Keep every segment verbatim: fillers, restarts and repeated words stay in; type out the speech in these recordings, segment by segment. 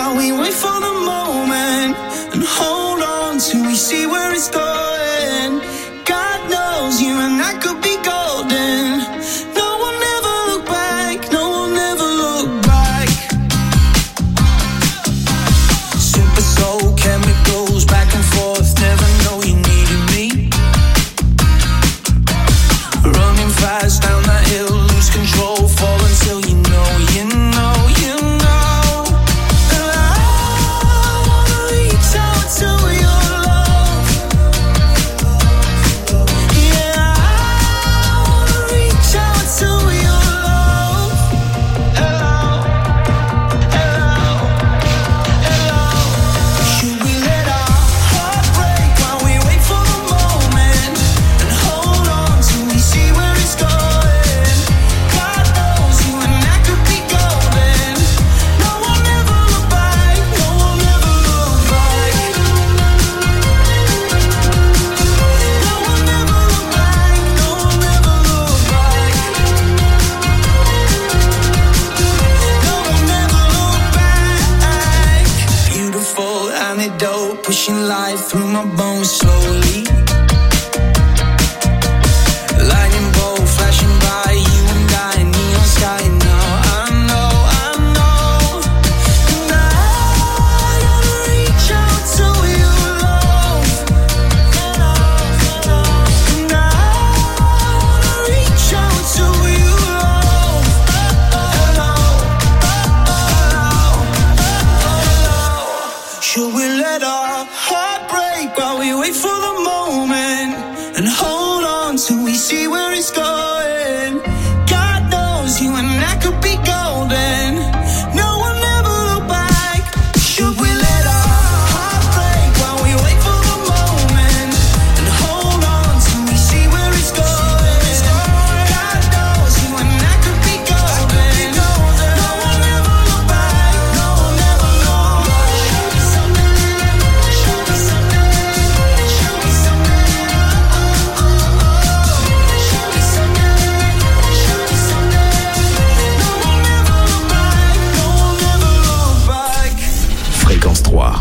while we wait for the moment and hold on till we see where it's going. God knows you and I could be golden. No one ever look back, no one ever look back. Super soul chemicals back and forth, never know you needed me. Running fast down that hill, lose control, fall until you know, you know, you know. And I wanna reach out to your love. Yeah, I wanna reach out to your love. Hello, hello, hello. Should we let our heart break while we wait for the moment and hold on till we see where it's going? God knows you and I could be golden. No one ever look back, no one ever look back. No one ever look back, no one ever look back. No one ever look back. Beautiful antidote, pushing life through my bones slowly. Lightning bolt flashing by, you and I, neon sky now. I know, I know. And I wanna reach out to your love. And I wanna reach out to your love. Hello, hello, hello. Should we let our heart break while we wait for the moment and hold on till we see where it's going? God knows you and I could be golden. No one ever look back. Should we let our heart break while we wait for the moment and hold on till we see where it's going? God knows you and I could be golden. No one ever look back. No one ever look back. Show me something. Show me something. Show me something. Oh, oh, oh. Show me something. Show me something. No one ever look back. No one ever look back. Fréquence trois.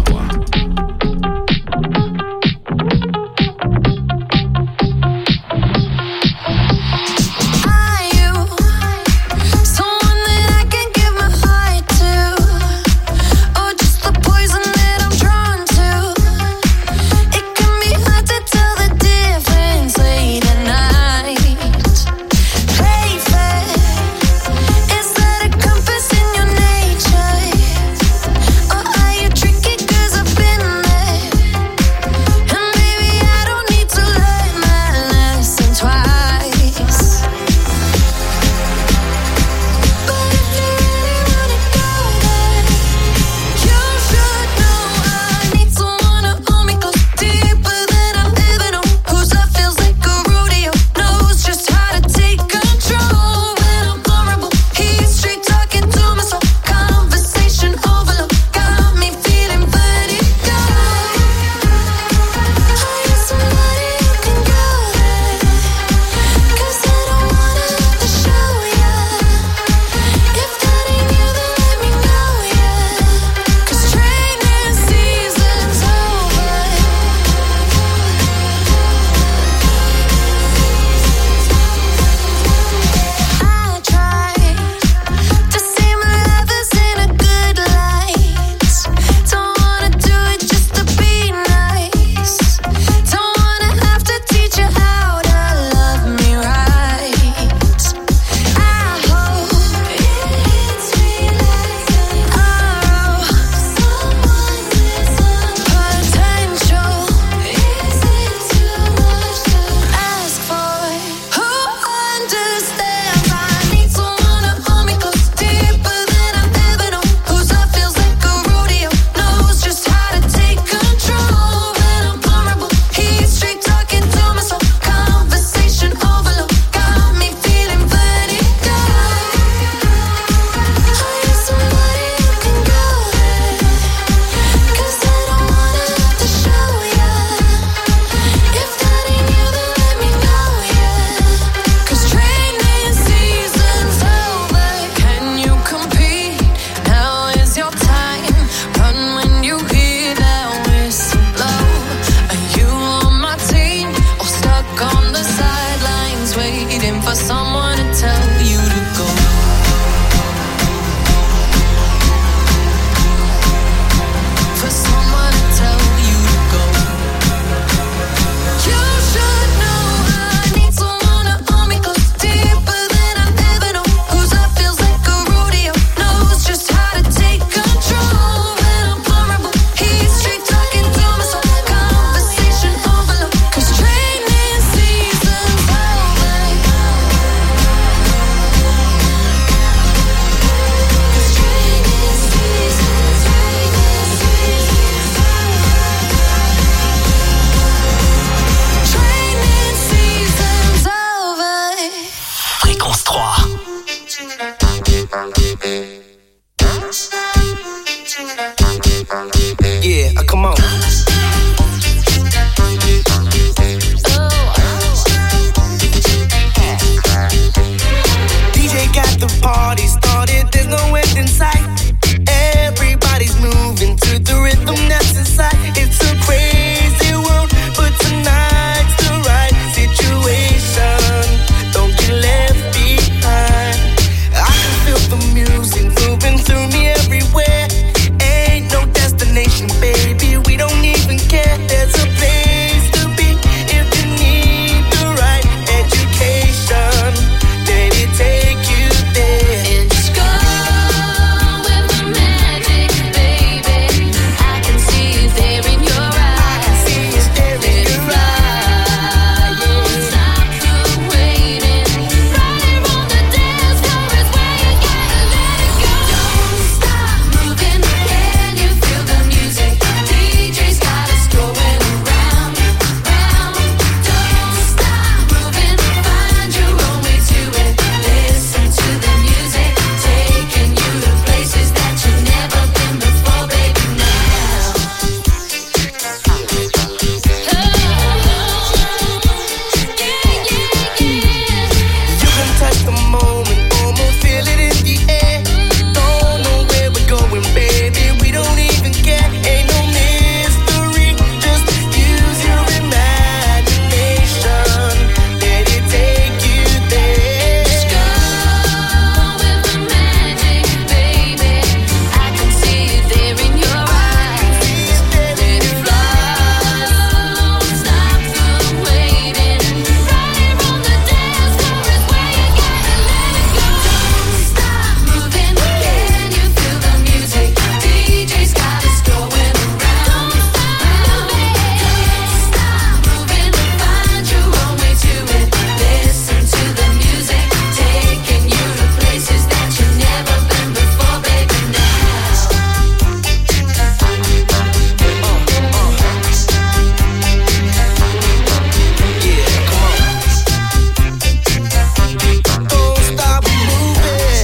Are you someone that I can give my heart to, or just the poison that I'm drawn to? It can be hard to tell the difference late at night. Play fair, is that a compass in your nature, or are you tricky 'cause Yeah, come on. D J got the party started, there's no end in sight. Everybody's moving to the rhythm that's inside. It's a crazy world, but tonight's the right situation. Don't get left behind. I can feel the music moving through me everywhere. Ain't no destination, baby, we don't even care. There's a place to be if you need the right education. Let it take you there. And just go with the magic, baby. I can see it there in your eyes. I can see it there in Let it your fly. eyes. Don't stop the waiting. Right on the dance floor is where you gotta let it go. Don't stop moving. Can you feel the music? D J's got us going around, round. Don't stop moving. Find your own way to it. Listen to the music, taking you to places that you've never been before, baby. Now. You can touch the moment, almost feel it in the air. Don't know where we're going, baby, we don't even care. Ain't no mystery, just use your imagination. Let it take you there. Just go with the magic, baby. I can see it there in your eyes. Let it fly. Don't stop the waiting. Right on the dance floor is where you gotta let it go. Don't stop moving. Can you feel the music? D J's got us going around. Don't stop moving. Don't stop moving. Find your own way to it. Listen to the music, taking you to places that you've never been before, baby. Now. Yeah, come on. Don't stop moving.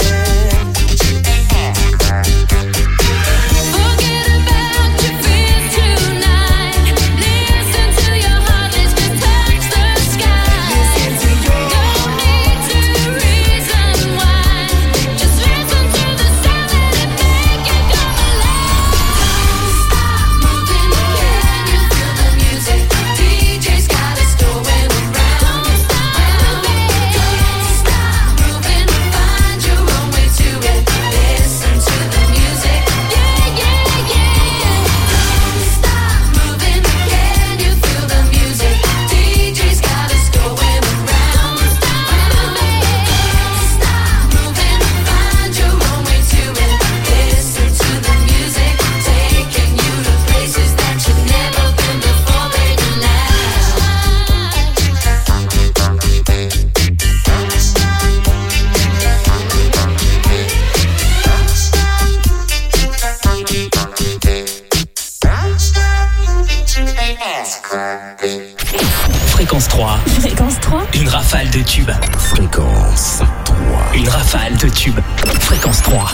Forget about your fears tonight. Listen to your heart, let's just touch the sky. Listen to your Don't need to reason why. Just listen to the sound, let it make you come alive. Don't stop moving. Can you feel the music? D J's got us going around. Don't stop moving. Don't stop moving. Find your own way to it. Listen to the music. Yeah, yeah, yeah. Don't stop moving. Can you feel the music? D J's got us going around. Don't stop moving. Don't stop moving. Find your own way to it. Listen to the music, taking you to places that you've never been before, baby. Now. Fréquence trois. Fréquence trois. Une rafale de tubes. Fréquence trois. Une rafale de tubes. Fréquence trois.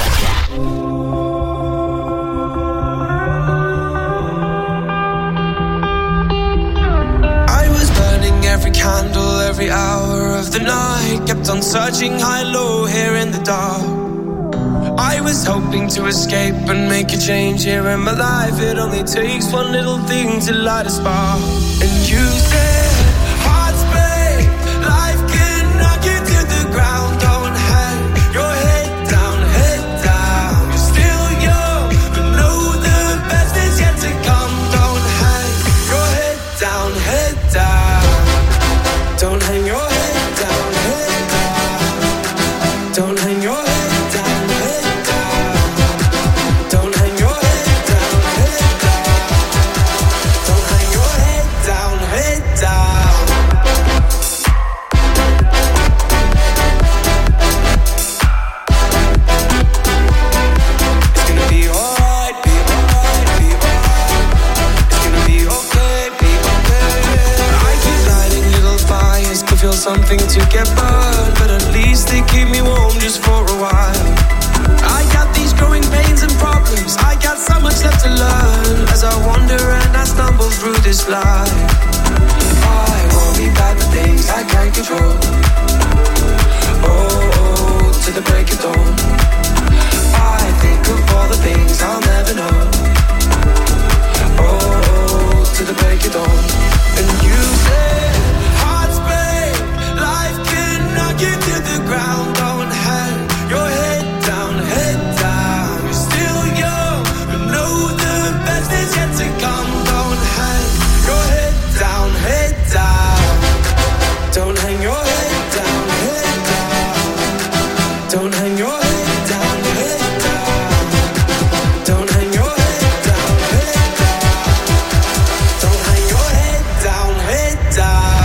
I was burning every candle, every hour of the night. Kept on searching high, low, here in the dark. I was hoping to escape and make a change here in my life. It only takes one little thing to light a spark. And you said, hearts break, life can knock you to the ground. Don't hang your head down, head down. You're still young, but know the best is yet to come. Don't hang your head down, head down. Don't hang your head down, head down. Don't hang your head down, head down. Don't hang your head down, head down. Don't hang your head down, head down. It's gonna be alright, be alright, be alright. It's gonna be okay, be okay. I keep lighting little fires to feel something to get burned, but at least they keep me warm just for a while. I got these growing pains and problems. I got so much left to this life. I worry about the things I can't control. Oh, oh, to the break of dawn. I think of all the things I'll never know. Oh, oh, to the break of dawn. And you say, hearts break, life can knock you to the ground. Don't hang your head down, head down. You're still young, but know the best is yet to come. Don't hang your head down, head down. Don't hang your head down, head down. Don't hang your head down, head down. Don't hang your head down, head down. Don't hang your head down, head down.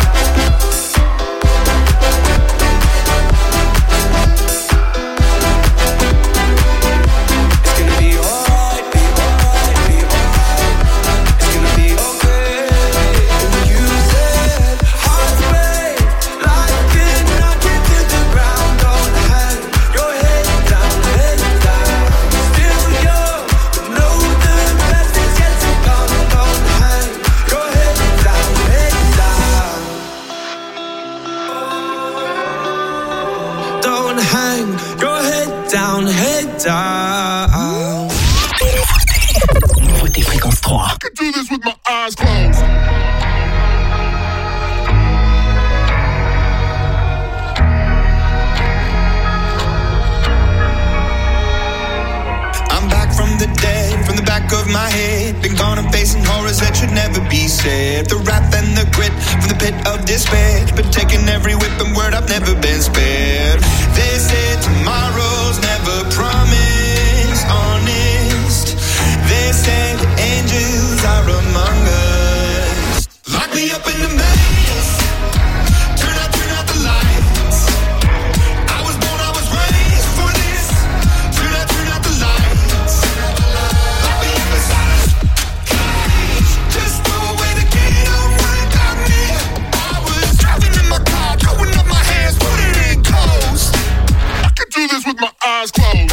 It's gonna be alright, be alright, be alright. It's gonna be okay. And you said, hearts break, life can knock you to the ground. Don't hang your head down, head down. Still young, but know the best is yet to come. Don't hang your head down, head down. Don't hang your head down, head down. Nouveauté Fréquence trois. could do this with my eyes closed. I'm back from the dead, from the back of my head. Been gone and facing horrors that should never be said. The wrath and the grit from the pit of despair. Been taking every whip and word, I've never been spared. They said tomorrow's never promised, honest. They said angels are among us. Lock me up in the maze. Turn out, turn out the lights. I was born, I was raised for this. Turn out, turn out the lights. Lock me up inside a cage. Just throw away the key, don't worry about me. I was driving in my car, throwing up my hands, putting it in coast. I could do this with my eyes closed.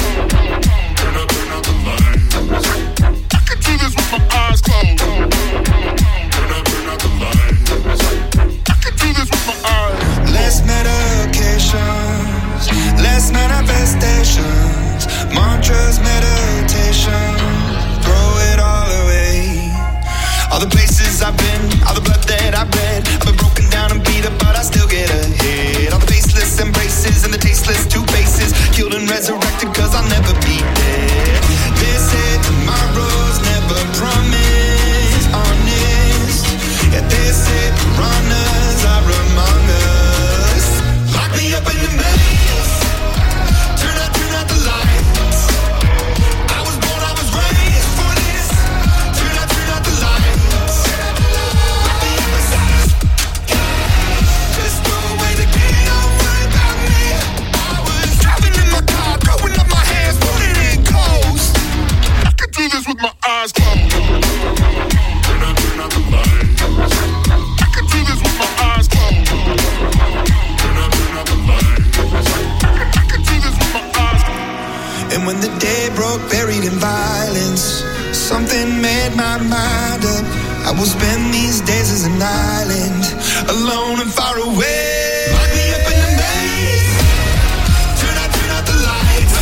Turn out, turn out the lights. I could do this with my eyes closed. Turn out, turn out the lights. I could do this with my eyes. Less medications, less manifestations, mantras, meditation, throw it all away. All the places I've been, all the blood that I've bled, I've been broken down and beat up, but I still get ahead. All the faceless embraces and the tasteless two faces, killed and resurrected cause I'll never be dead. They said tomorrow's never promised, honest. Yeah, they said piranhas are among us. Lock me up in the maze. Turn out, turn out the lights. I was born, I was raised for this. Turn out, turn out the lights. Lock me up inside a cage. Just throw away the key, don't worry about me. I was driving in my car, throwing up my hands, putting it in coast. I could do this with my eyes closed. Turn out, turn out the lights. I could do this with my eyes closed. Turn out, turn out the lights. I could do this with my eyes closed. And when the day broke, buried in violence, something made my mind up. I will spend these days as an island, alone and far away. Lock me up in the maze. Turn out, turn out the lights.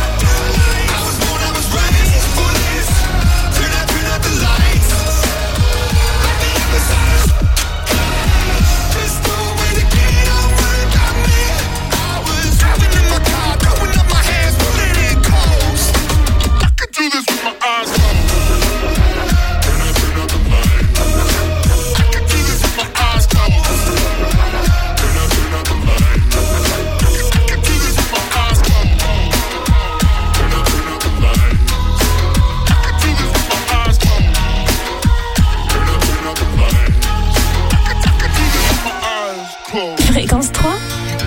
I was born, I was raised for this. Turn out, turn out the lights. Lock me up inside a cage. Just throw away the key, don't worry about me. I was driving in my car, throwing up my hands, pulling it coast. I could do this with my eyes closed. Turn out, turn out the lights. I could do this with my eyes closed. Turn out, turn out the lights. I could do this with my eyes closed. Turn out, turn out the lights. I could do this with my eyes closed. Turn out, turn out the lights. I could do this with my eyes closed. Fréquence trois.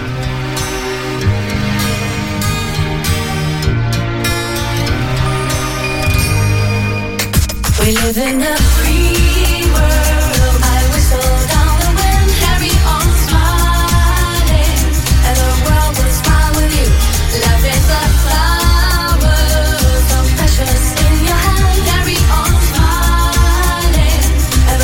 We live in a free world. I whistle down the wind, carry on smiling, and the world will smile with you. Love is a flower, so precious in your hand. Carry on smiling, and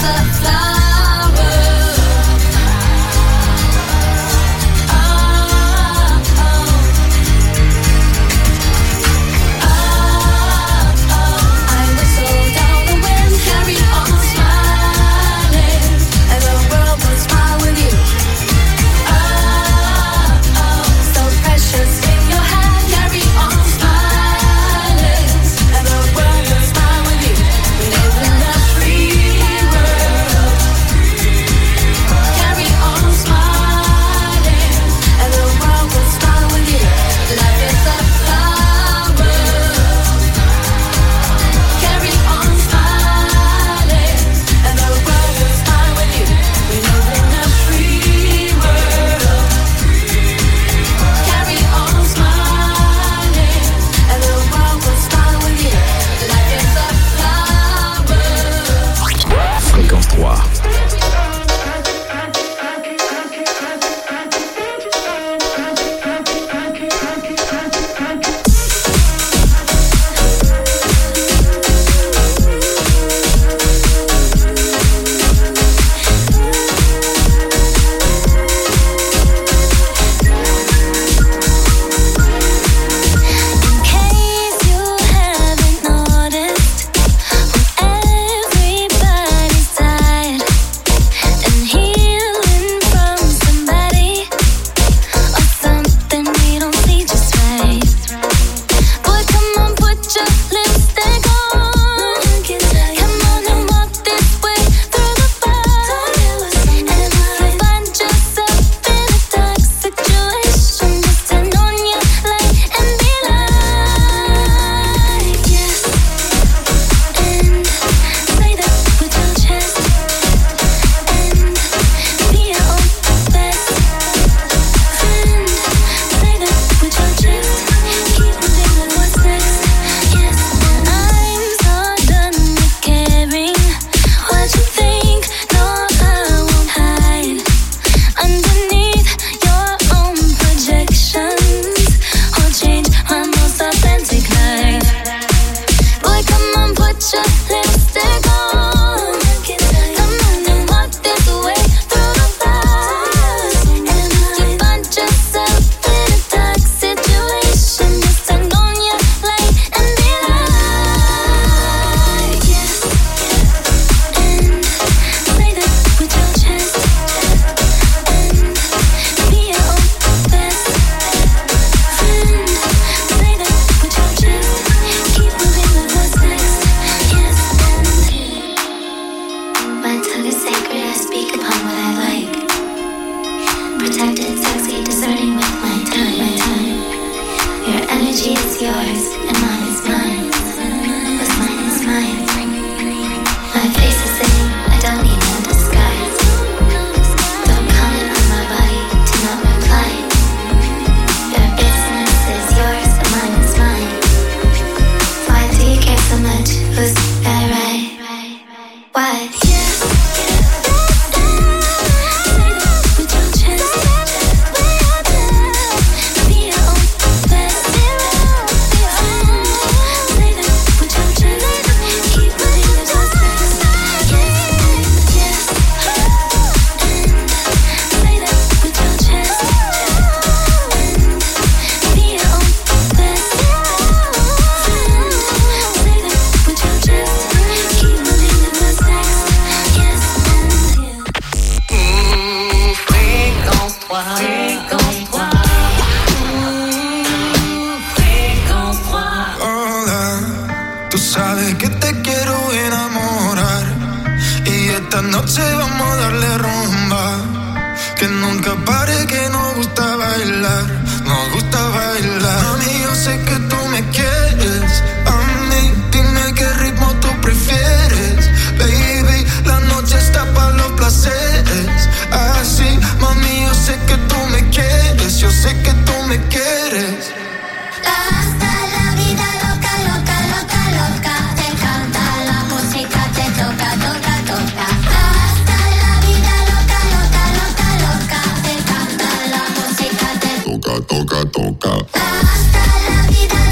toca, toca. Hasta la vida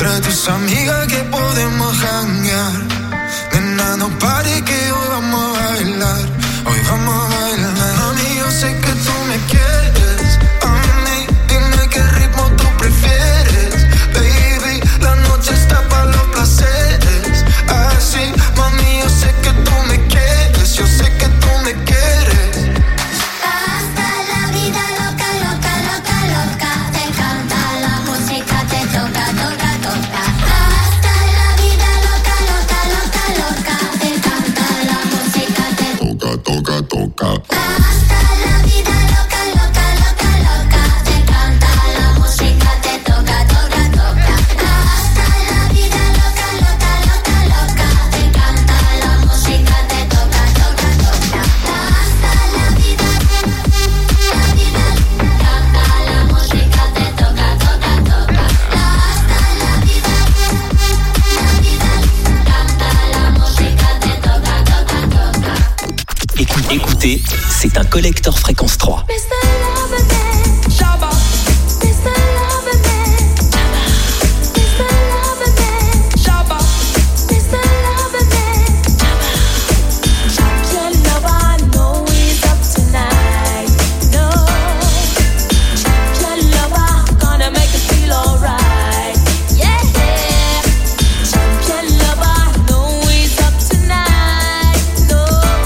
Dile a tus amigas que podemos janguear. Nena, no pare que hoy vamos a bailar. Hoy vamos a bailar. Mami, yo sé que tú me quieres. A mí, dime qué ritmo tú prefieres. Baby, la noche está para los placeres. Así, mami, yo sé que tú me quieres. Yo sé que tú me quieres. Hasta la vida loca, loca, loca, loca. Te canta la música, te toca, toca, toca. Hasta la vida loca, loca, loca, loca. Te canta la música, te Toca, toca, toca. Hasta la vida loca, loca, loca, loca. Te canta la música, te toca, toca, toca. Hasta la vida loca, loca, loca, loca. Te canta la música, te toca, toca, toca. Hasta la vida, la vida, canta la música, te toca, toca, toca. Hasta la vida, la vida, canta la música, te toca, toca, toca. Écoute- Écoutez, c'est un collector fréquence trois. Mister Loverman, Shabba. Mister Loverman, Shabba. Mister Loverman, Shabba. Mister Loverman, Shabba. Champion lover, I know he's up tonight. No. Champion lover, gonna make us feel alright. Yeah. Champion lover, I know he's up tonight. No.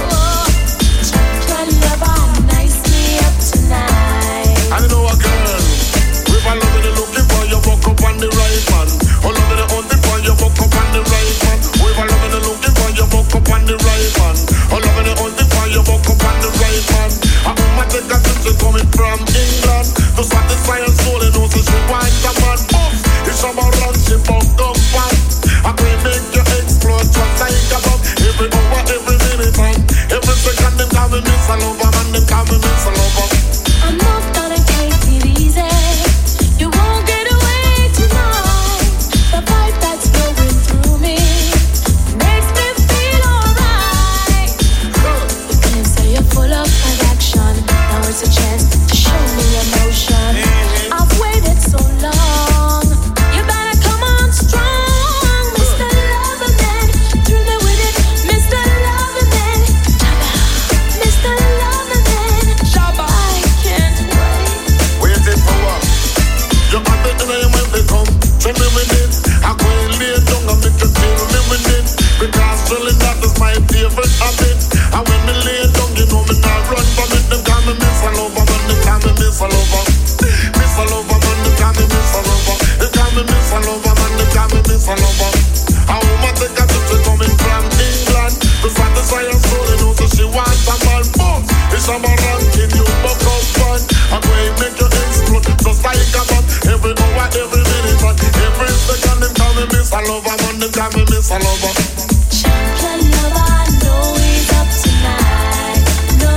Champion lover, nicely up tonight. I know a girl. With a love in looking for you, walk up on the right man. All over the hunting for you, walk up on the right man. With a love in looking for you, walk up on the right man. All over the hunting for you, walk up on the right man. I woman take a trip, she coming from England to satisfy her soul and also she wants a man. Boss, it's about run, she bucked up fast. I can make you explode just like a bomb. Every hour, every minute, and every second, them call me Miss a Lover, man, them call me Miss a Lover. I'm not gonna take it easy. You won't get away tonight. The vibe that's flowing through me makes me feel alright. You can say you're full of attraction. Now it's a chance to show me emotion. I've waited so long. You better come on strong, Mister Loverman. Thrill me with it, Mister Loverman. Mister Loverman, Shabba. I can't wait. Waiting for what? You got the name when they come. Tell me with it. I can't lay down and make you feel me with it. Because feeling that is my favorite habit. And when me lay down, you know me not run from it. Them call me Miss a Lover, man. Them call me Miss a Lover. Miss a Lover, man. Them call me Miss a Lover. They call me Miss a Lover, man. Them call me Miss a Lover. A woman take a trip, she coming from England to satisfy her soul and also she wants a man. Boss, it's a man ranking you, buck up fun. I'm going to make you explode just like a bomb. Every hour, every minute, and every second, them call me Miss a Lover, man. Them call me Miss a Lover. Champion lover, I know he's up tonight. No.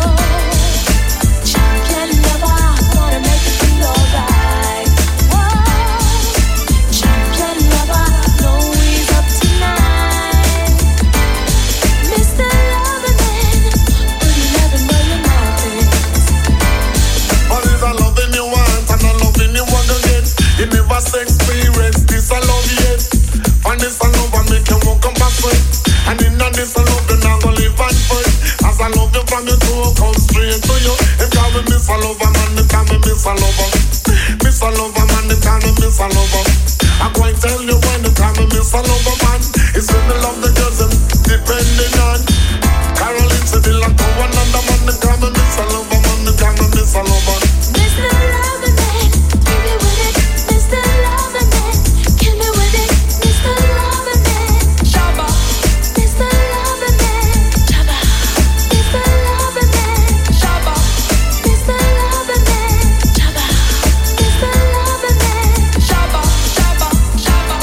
Champion lover, gonna make you feel alright. Whoa. Champion lover, I know he's up tonight. Mister Loverman, will you never know your mountains? All is a loving you want and a loving you want again. You never say experience this I love yet. Find this I love and make you walk up a sweat. And in a this I love you now go live and fight. As I love you from your toe come straight to you. Them call me Miss a Lover, man, them call me Miss a Lover. Miss a Lover, man, them call me Miss a Lover. I can't tell you when they call me Miss a Lover, man. It's when they love the girls them depending on. Caroline said they like to one another, man, them call me Miss a Lover, man, them call me Miss a Lover. Mister Loverman, give me with it, Mister Loverman, kill me with it, Mister Loverman, Shabba. Mister Loverman, Shabba. Mister Loverman, Shabba. Mister Loverman, Shabba. Mister Loverman, Shabba, Shabba, Shabba.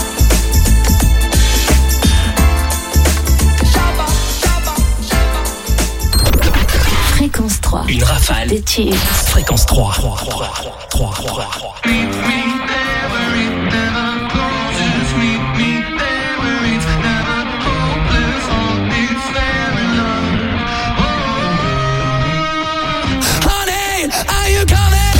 Shabba, Shabba, Shabba. Fréquence trois. Une rafale. De tubes. Fréquence trois. trois, trois, trois, trois. Honey, are you coming?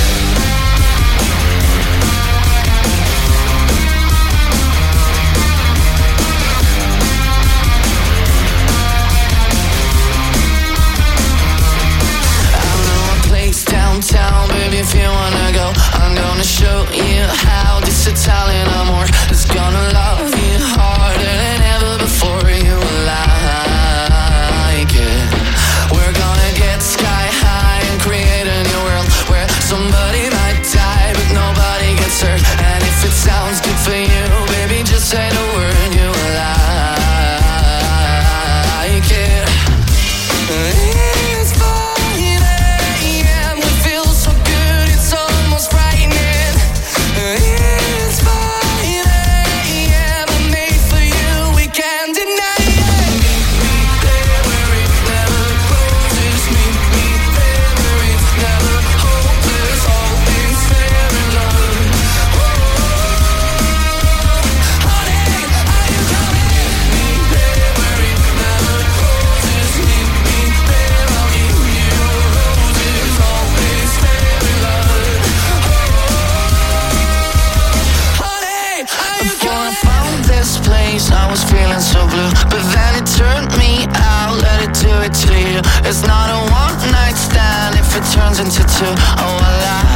to you. It's not a one night stand if it turns into two. Oh, I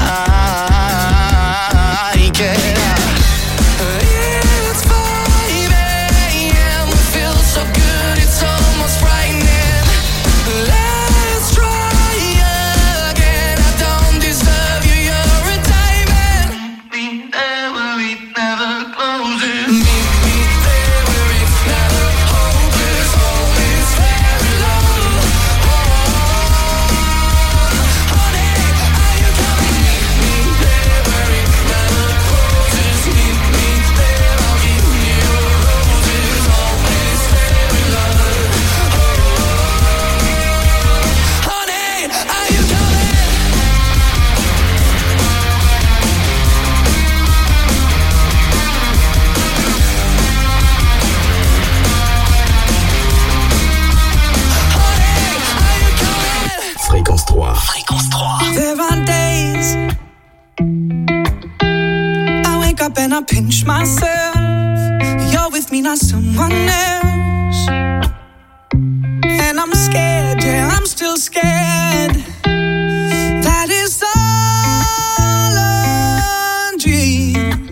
like it. It's five a.m. It feels so good, it's almost frightening. Let's try again. I don't deserve you, you're a diamond. Meet me there where it never closes. Meet me there where it's never hopeless. Always very low. Oh, honey, are you coming? Meet me there where it never closes. Meet me there, I'll give you roses. Always very low. Oh, honey, are you coming? Fréquence trois. Fréquence trois. There are days I wake up and I pinch myself. You're with me, not someone else. And I'm scared, yeah, I'm still scared. That is all a dream.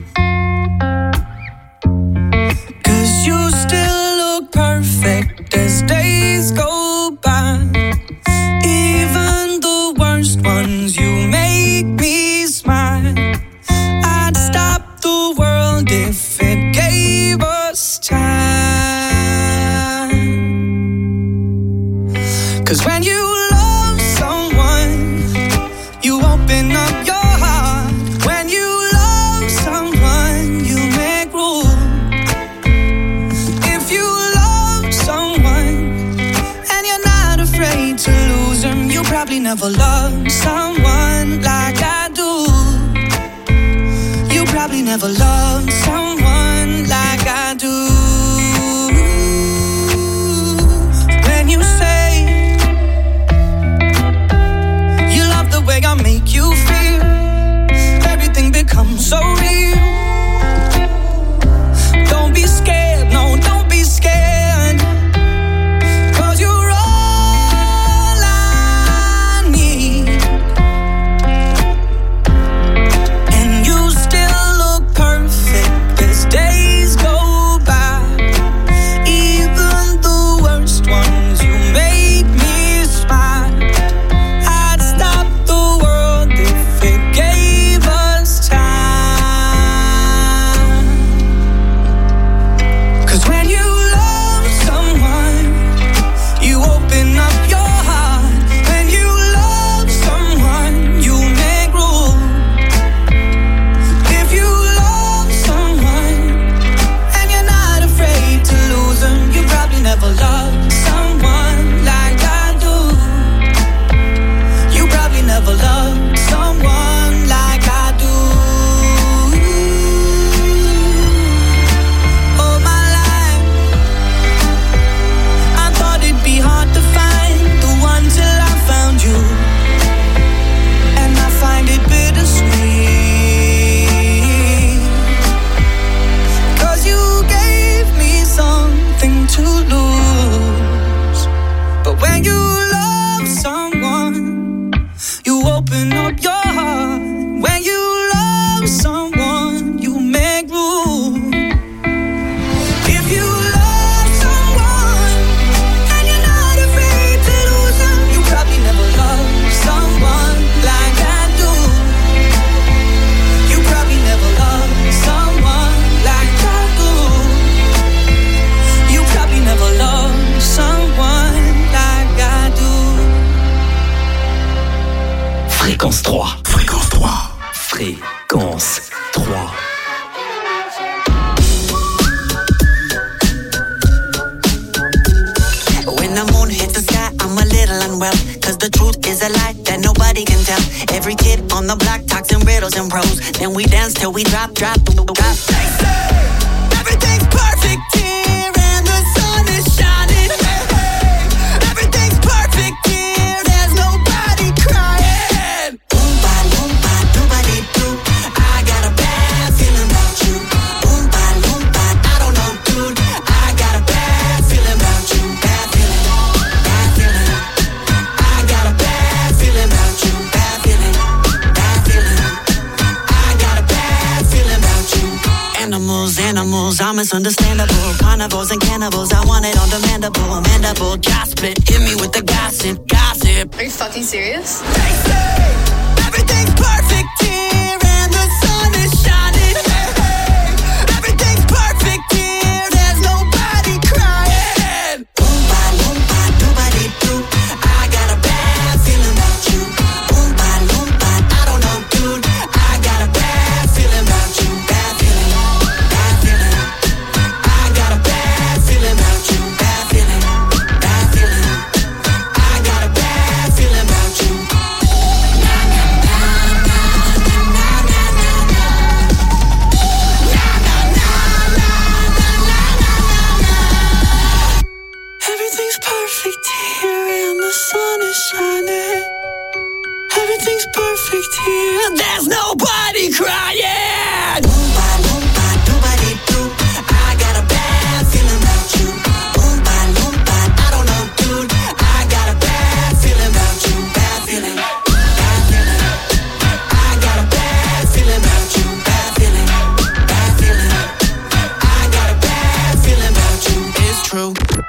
'Cause you still look perfect as days go by. Even the worst ones, you make me smile. I'd stop the world if it gave us time. 'Cause when you love someone, you open up your heart. When you love someone, you make room. If you love someone and you're not afraid to lose them, you probably never loved someone like I do. You probably never loved someone like I do. When you say you love the way I make you feel, everything becomes so real. Don't be scared, no, don't be scared. 'Cause you're all I need. And you still look perfect as days go by. Even the worst ones, you make me smile. I'd stop the world if it gave us time. 'Cause when you love someone, you open up your heart. When you love someone, you make room. If you love someone and you're not afraid to lose them, you probably never loved someone like I do. You probably never loved someone like I do. All my life, I thought it'd be hard to find the one till I found you. And I find it bittersweet. 'Cause you gave me something to lose. But when you love someone, you open up your heart. When you love someone, you make room. If you love someone and you're not afraid to lose them, you probably never loved someone like I do. You probably never loved someone like I do. You probably never loved someone like I do. Fréquence trois. Fréquence trois. Fréquence trois. When the moon hits the sky, I'm a little unwell. 'Cause the truth is a lie that nobody can tell. Every kid on the block talks in riddles and prose. Then we dance till we drop, drop, drop. They say everything's perfect here and the sun is shining. Hey, hey. Everything's perfect here, there's nobody crying. Oompa loompa doobity doo. I got a bad feeling about you. Oompa loompa, I don't know, dude. I got a bad feeling about you. Bad feeling, bad feeling. it's understandable. Carnivores and cannibals, I want it on the mandible. Mandible, jaw split, hit me with the gossip, gossip. Are you fucking serious? They say everything's perfect here and the sun is shining. Hey, hey. Everything's perfect here, there's nobody crying. Oompa loompa doobity doo, I got a bad feeling about you. Oompa loompa, I don't know, dude. I got a bad feeling about you. Bad feeling, bad feeling. I got a bad feeling about you. Bad feeling, bad feeling. I got a bad feeling about you. Na na na na na na na na na. Na na na na na na na na. Everything's perfect here and the sun is shining. Everything's perfect here. There's nobody crying. Oompa loompa doobity doo. I got a bad feeling about you. Oompa loompa, I don't know, dude. I got a bad feeling about you. Bad feeling, bad feeling. I got a bad feeling about you. Bad feeling, bad feeling. I got a bad feeling about you. It's true.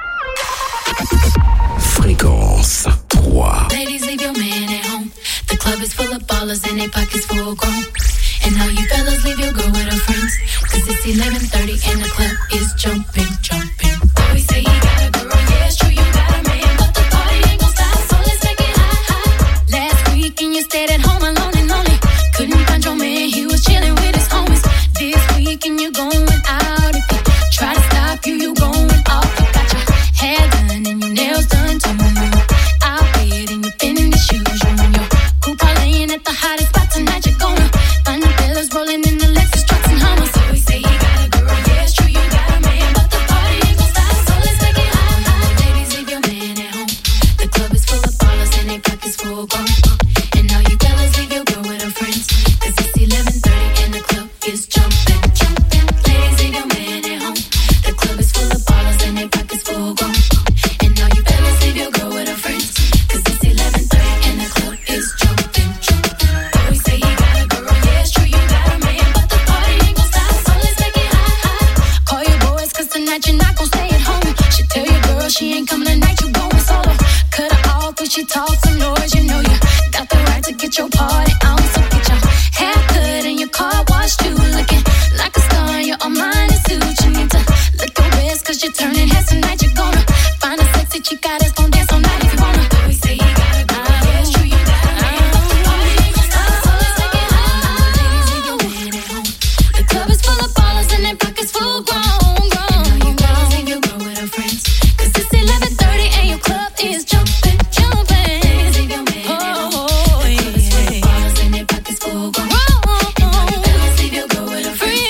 Fréquence trois. Ladies, leave your man at home. The club is full of ballers and they pockets full grown. And now you fellas leave your girl with her friends. Cause it's eleven thirty and the club is jumping, jumping. Always say you got a girl, yeah, it's true, you got a man. But the party ain't gon' stop, so let's make it hot, hot. Last weekend you stayed at home alone and lonely. Couldn't find your man, he was chilling with his homies. This weekend you going out. If you try to stop you, you going off. You got your hair done and your nails done too. Outfit and your fitted shoes. You and your coupe parlaying at the hottest spot tonight. You're gonna find the fellas rolling in the Lexus trucks and Hummers. So we say he got a girl, yeah, it's true, you got a man. But the party ain't gon' stop, so let's make it hot, hot. Ladies, leave your man at home. The club is full of ballers and they pockets full grown. And now you fellas leave your girl with her friends. Cause it's eleven thirty and the club is jumping, jumping. Ladies, leave your man at home. The club is full of ballers and they pockets full grown. And now you fellas leave your girl with her friends. Cause it's eleven thirty and the club is jumping, jumping. Always say he got a girl, yeah, it's true, you got a man. But the party ain't gon' stop, so let's make it hot, hot. Call your boys cause tonight you're not gon' stay at home. She tell your girl she ain't coming tonight, you going solo. Cut her off when she talks some noise, you know you got the right to get your party on. So get your hair cut and your car washed too. Looking like a star in your Armani suit. You need to look your best cause you're turning heads tonight. You're gonna find a sexy chica that's gon' dance all night if you wanna. Always say he got a girl, yeah, it's true, you got a man. But the party ain't gon' stop, so let's make it hot. Ladies, leave your man at home. The club is full of ballers and their pockets full grown, grown. And now you fellas leave your girl with her friends. Cause it's eleven thirty and your club is jumping, jumping. Ladies, leave your man at home. The club is full of ballers and their pockets full grown. And now you fellas leave your girl with her friends.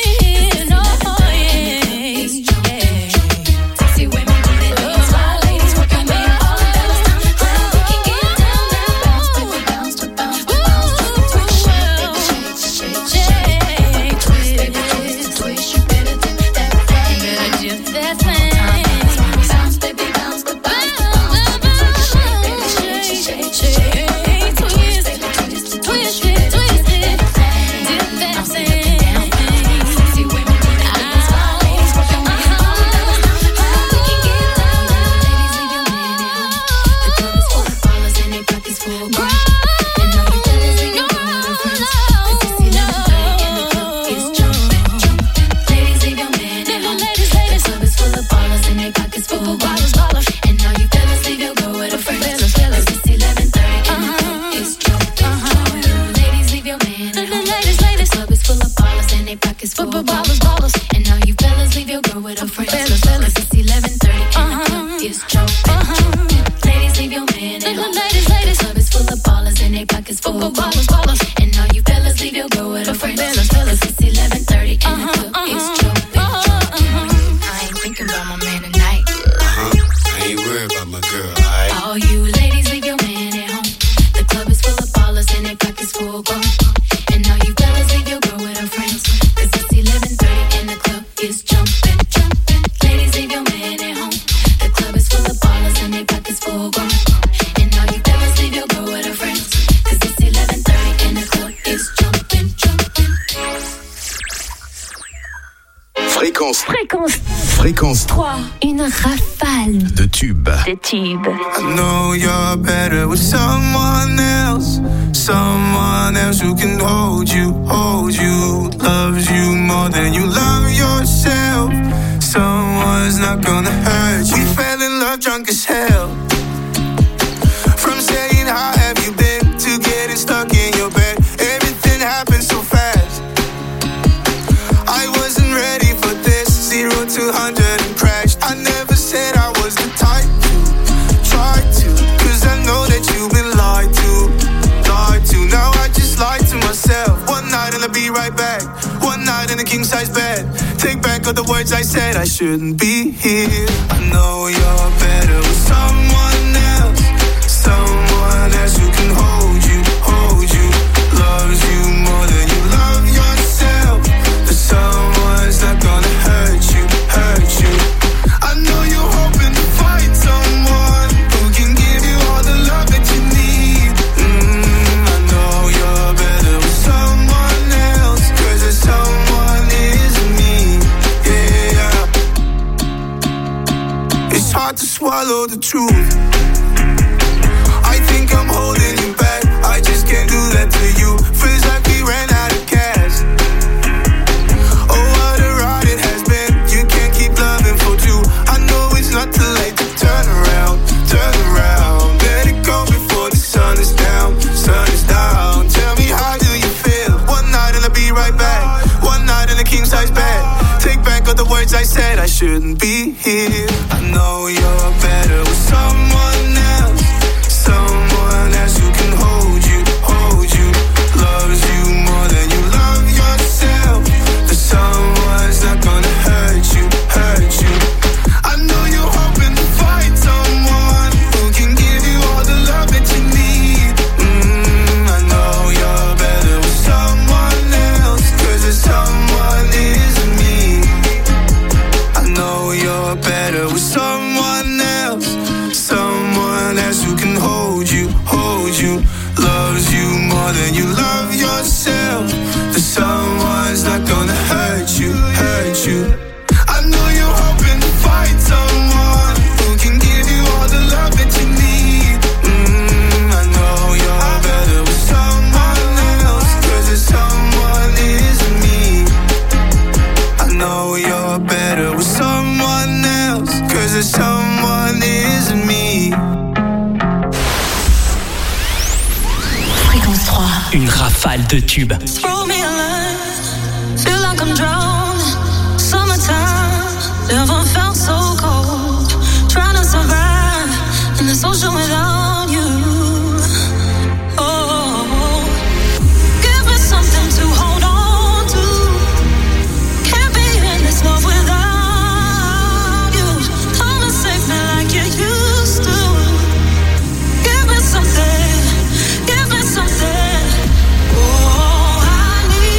Sexy women do their things while ladies work your man. All the fellas down the club, we can get down, down. Bounce, baby, bounce, to bounce, to bounce, to twist, baby, shake, shake, shake, twist, baby, twist, twist. You better dip that thing, you better dip that thing. Bounce, baby, bounce, to bounce, to bounce, to twist, baby, shake, shake, shake, twist, baby, twist, twist, twist, twist, dip that thing. Sexy women do their things while ladies work your man. All the fellas down the club, we can get down, down. Ladies, leave your man at home. The club is full of ballers and they pockets full grown. And now you fellas leave your girl with her friends. Cause it's eleven thirty and the club is jumping, jumping. Ladies, leave your man at home. The club is full of ballers and they pockets full grown. And now you fellas leave your girl with her friends. Cause it's eleven thirty and the club is jumping, jumping. Ladies, leave your man at home. The club is full of ballers and they pockets full grown. And now you fellas leave your girl with her friends. Cause it's eleven thirty and the club is jumping, jumping. Ladies, leave your man at home. The club is full of ballers and they pockets full grown. And now you fellas leave your girl with her friends. Cause it's eleven thirty and the club is jumping, jumping. I ain't thinking about my man tonight. Uh-huh. I ain't worried about my girl, alright? All you ladies, leave your man at home. The club is full of ballers and their pockets full grown. And now you fellas leave your girl with her friends. Cause it's eleven thirty and the club is jumping, jumping. Ladies, leave your man at home. The club is full of ballers Fréquence trois. Une rafale de tubes. De tubes. I know you're better with someone else. Someone else who can hold you, hold you. Loves you more than you love yourself. Someone's not gonna hurt you. We fell in love drunk as hell. From saying how have you been to getting stuck in your bed. Everything happened so fast. I wasn't ready for this. Zero to hundred and crashed. I never said I was the type to try to, cause I know that you've been lied to, lied to. Now I just lied to myself. One night and I'll be right back. One night in a king size bed. Take back all the words I said. I shouldn't be here. I know you're better with someone else. Someone else who can hold you, hold you. Loves you more than you love yourself. But someone's not gonna hurt you, hurt you. I know you're hoping to find someone who can give you all the love that you need. mm, I know you're better with someone else, cause there's someone isn't me. Yeah, it's hard to swallow the truth. I think I'm holding you back. I just can't do that to you. Feels like we ran out of gas. Oh, what a ride it has been. You can't keep loving for two. I know it's not too late to turn around, turn around. Let it go before the sun is down, sun is down. Tell me, how do you feel? One night and I'll be right back. One night in a king size bed. Take back all the words I said. I shouldn't be here. I know you're better with someone else. Someone else who can hold you, hold you. Loves you more than you love yourself. But someone's not gonna hurt you, hurt you. I know you're hoping to find someone who can give you all the love that you need. mm, I know you're better with someone else, cause there's someone isn't me. I know you're better with someone else. Someone else who can hold you, hold you. Loves you more than you love yourself. But someone's not gonna hurt you, hurt you. I know you're hoping to find someone who can give you all the love that you need. mm, I know you're better with someone else, cause there's someone isn't me. I know you're better with someone else, cause there's someone isn't me. Fréquence trois. Une rafale de tubes. Throw me a line, feel like I'm drowning. Summertime, never felt so cold. Trying to survive in this ocean without you. Oh, give me something to hold on to. Can't be in this love without you. Come and save me like you used to. Give me something, give me something. Oh, I need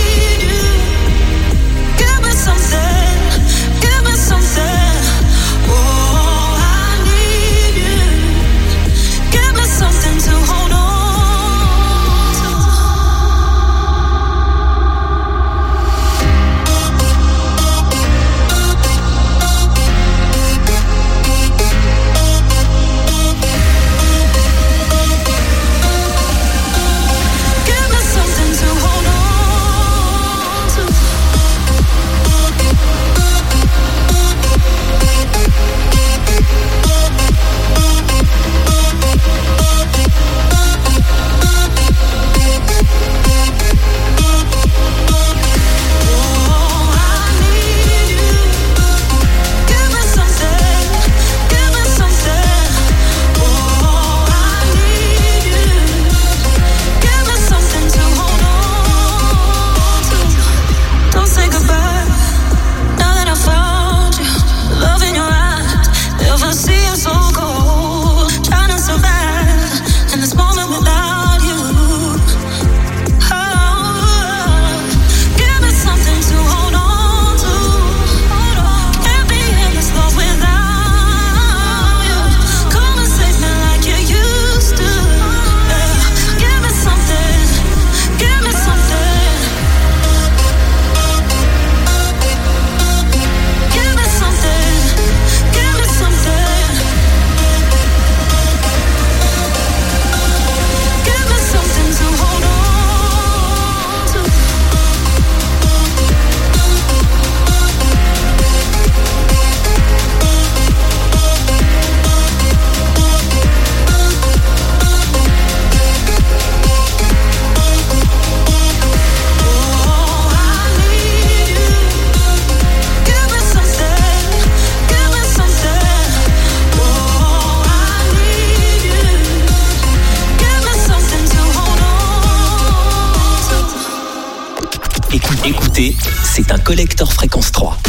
Collector Fréquence trois.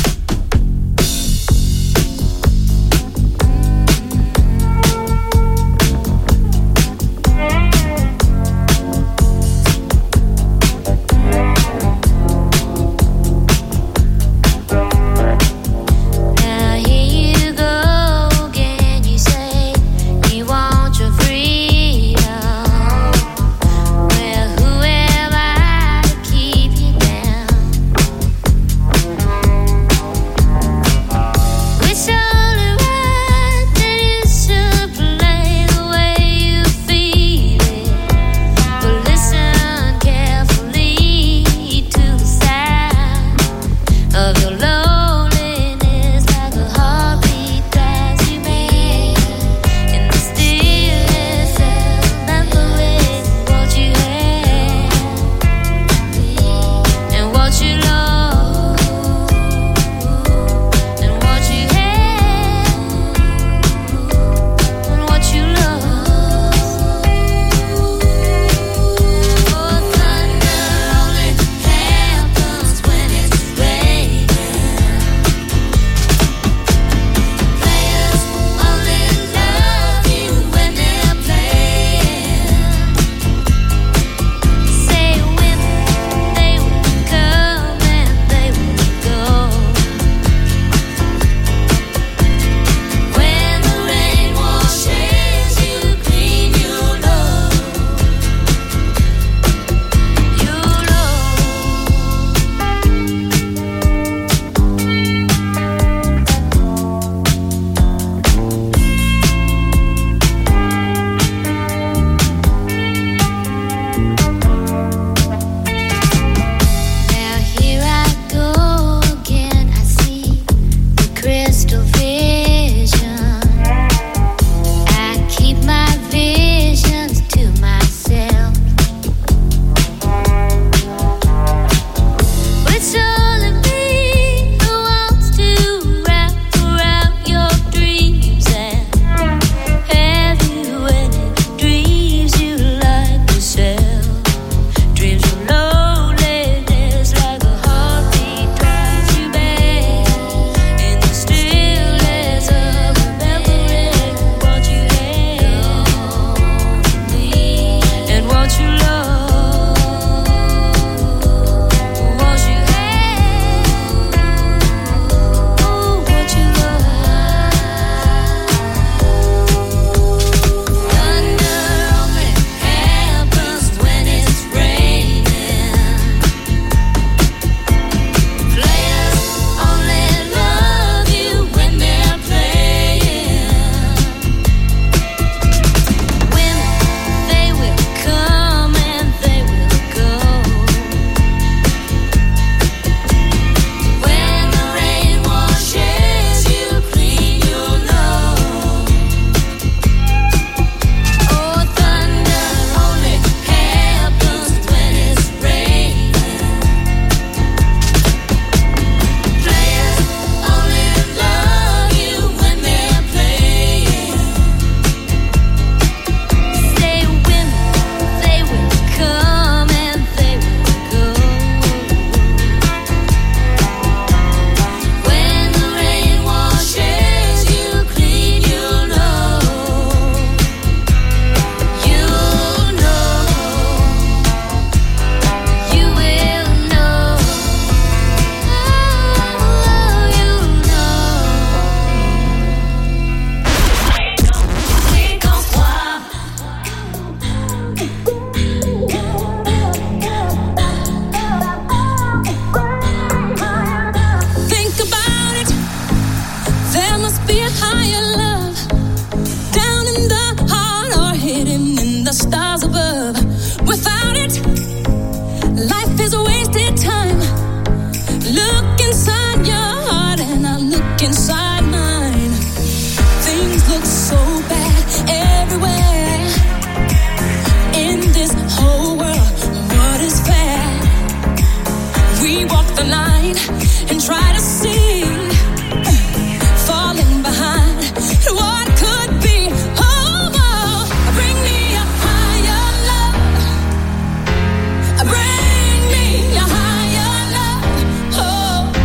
Oh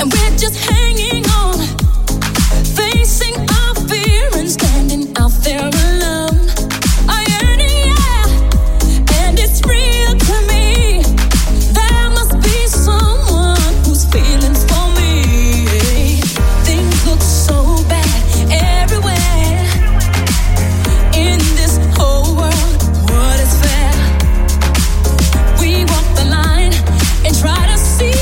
and we're just hanging on, facing our fear and standing out there alone. I yearn, yeah, and it's real to me. There must be someone who's feeling for me. Things look so bad everywhere in this whole world. What is fair? We walk the line and try to see,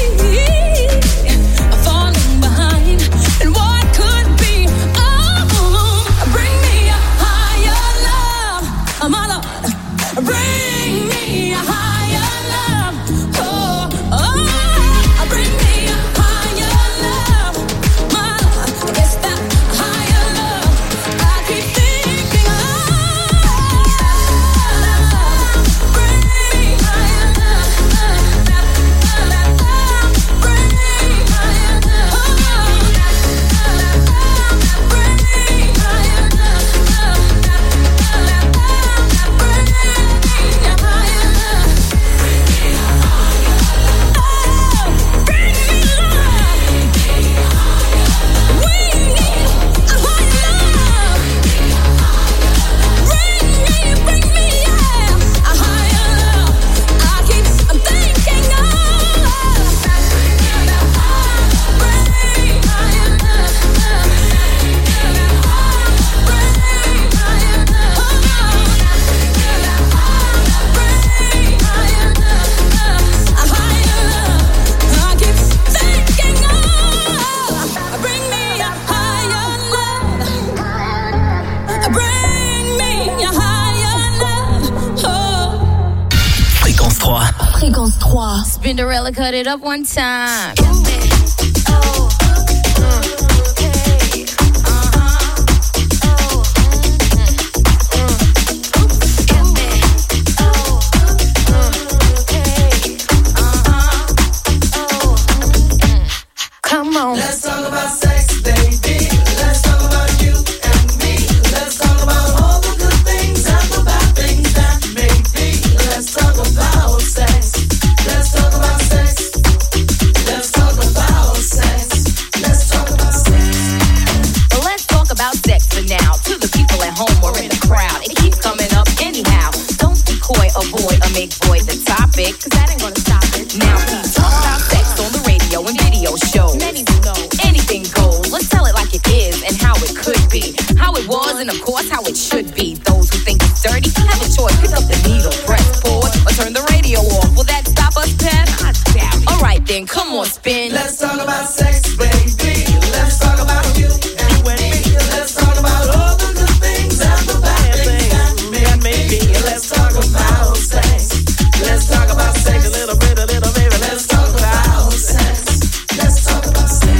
falling behind, and what could be. Oh, bring me a higher love, my Lord. Bring me a higher love. Oh, oh, bring me a higher love, my Lord. It's that higher love I keep thinking of. Bring me higher love. Bring me higher love. Bring me higher Fréquence trois. Fréquence trois. Spinderella cut it up one time. Come on. Let's talk about sex, baby. Let's talk about you and me. Let's talk about all the good things and the bad things that may be. Let's talk about sex. Let's talk about sex. Let's talk about sex. Let's talk about sex. Well, let's talk about sex for now. To the people at home or in the crowd, it keeps coming up anyhow. Don't be coy, avoid, or make void the topic, cause that ain't gonna stop it. Now please talk about sex on the radio and video shows. Many will know anything goes. Let's tell it like it is and how it could be, how it was, and of course how it should be. Those who think it's dirty have a choice. Pick up the needle, press pause, or turn the radio off. Will that stop us, Pep? I doubt it. All right then, come on, spin. Let's talk about sex, baby. Let's talk about you and me. Let's talk about all the good things and the bad things that may be. Let's talk about sex. Let's talk about sex. A little bit, a little baby. Let's talk about sex. Let's talk about sex.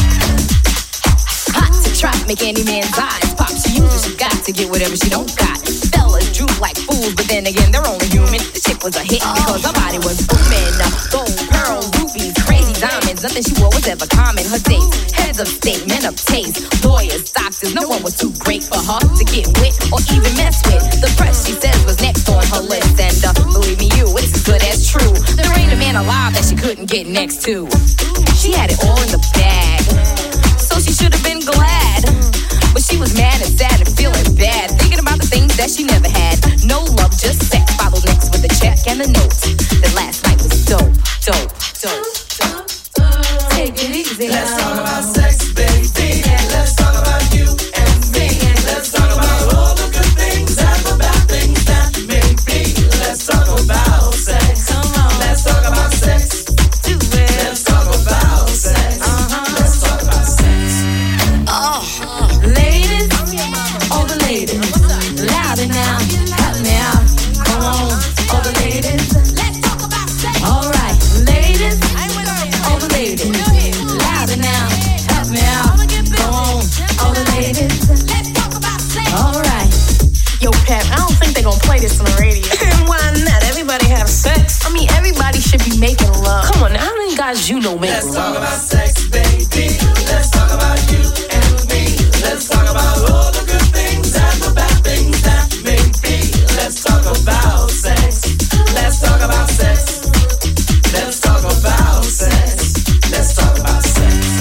Hot to try to make any man's eyes pop. She uses she got to get whatever she don't got. Fellas droop like fools, but then again they're only human. The chick was a hit because her body was booming. Gold, pearl, rubies, crazy diamonds. Nothing she wore was ever common. Her dates, heads of state, men of taste, lawyers, doctors. No one was too great for her to get with or even mess with. The press, she says, was next on her list, and uh, believe me, you, it's as good as true. There ain't a man alive that she couldn't get next to. She had it all in the bag, so she should have been glad. But she was mad and sad and feeling bad, thinking about the things that she never had. No love, just sex. Followed next with a check and a note. That last night was dope, dope, dope, dope. Take it easy. Let's talk about sex, baby. Let's talk about you and me. Let's talk about all the good things and the bad things that may be. Let's talk about sex. Come on. Let's talk about sex. Do it. Let's talk about sex. Uh-huh. Let's talk about sex. Oh, ladies, all the ladies, louder now, help me out. Come on, all the ladies. Let's talk about sex. All right, ladies, all the ladies, louder now, help me out. Come on, all the ladies. Let's talk about sex. All right. Yo, Pep, I don't think they gonna play this on the radio. Why not? Everybody have sex. I mean, everybody should be making love. Come on, now, how many guys you know make Let's love? talk about sex, baby. Let's talk about you and me. Let's talk about all the good things and the bad things that may be. Let's talk about sex. Let's talk about sex. Let's talk about sex. Let's talk about sex.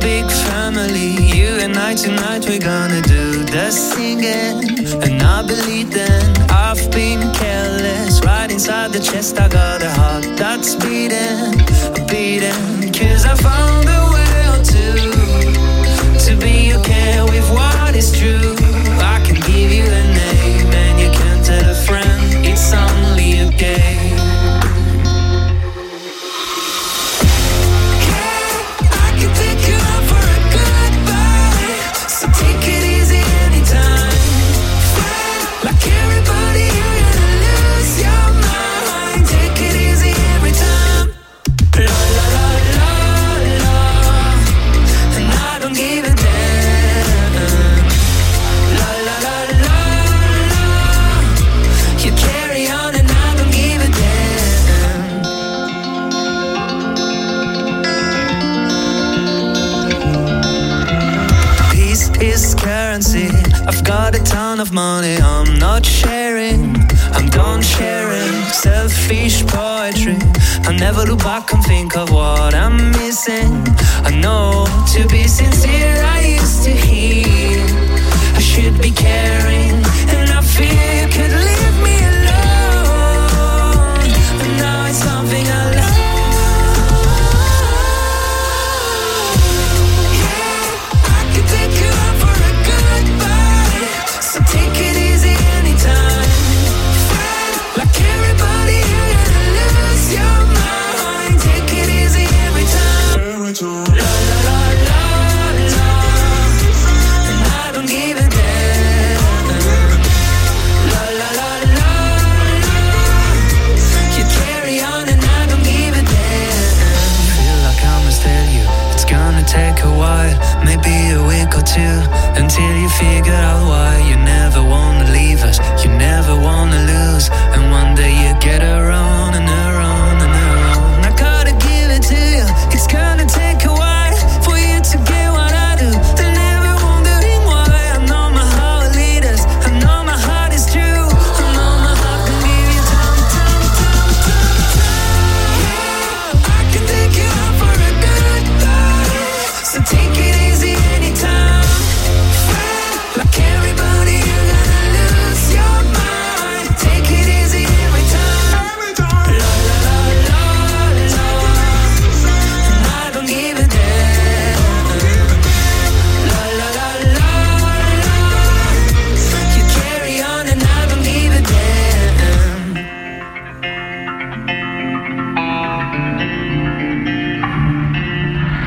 big family. You and I tonight, we're gonna do the singing. And I believe then I've been careless. Right inside the chest I got a heart that's beating, beating. Cause I found a way to To be okay with what is true. I can give you a name and you can tell a friend it's only a game. I've got a ton of money, I'm not sharing, I'm done sharing. Selfish poetry, I never look back and think of what I'm missing. I know, to be sincere, I used to hear I should be caring, and I fear you could leave me alone. But now it's something I love. Take a while, maybe a week or two, until you figure out why you never wanna leave us, you never wanna lose, and one day you get around.